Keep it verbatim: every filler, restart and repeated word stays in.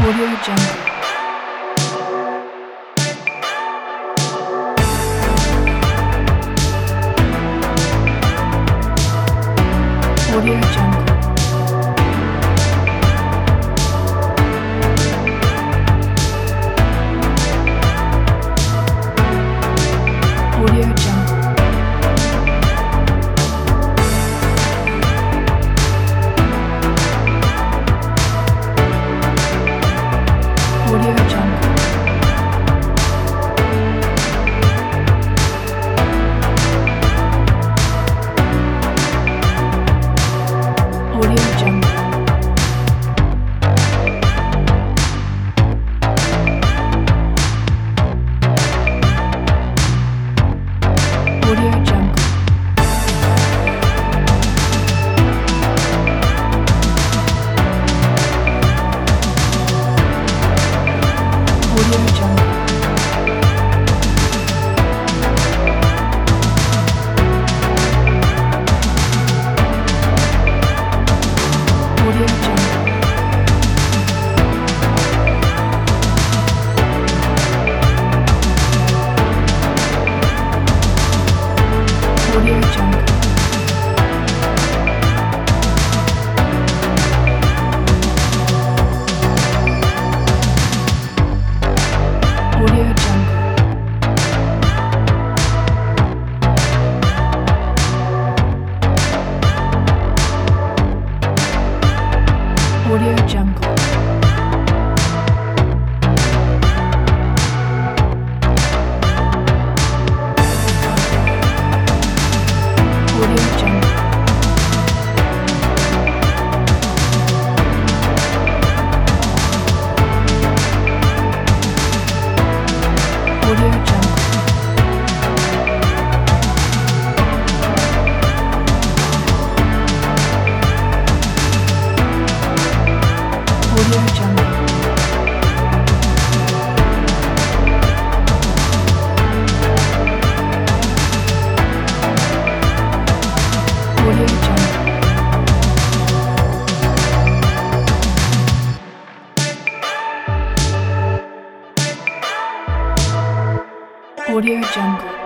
Audio Jungle. Audio Jungle. Audio Jungle. Audio Jungle. Audio Jungle. Audio Jungle. Audio Jungle. Audio Jungle. Audio Jungle. Audio Jungle. Audio Jungle. Audio Jungle. Audio Jungle. Audio Jungle. Audio Jungle. Audio Jungle.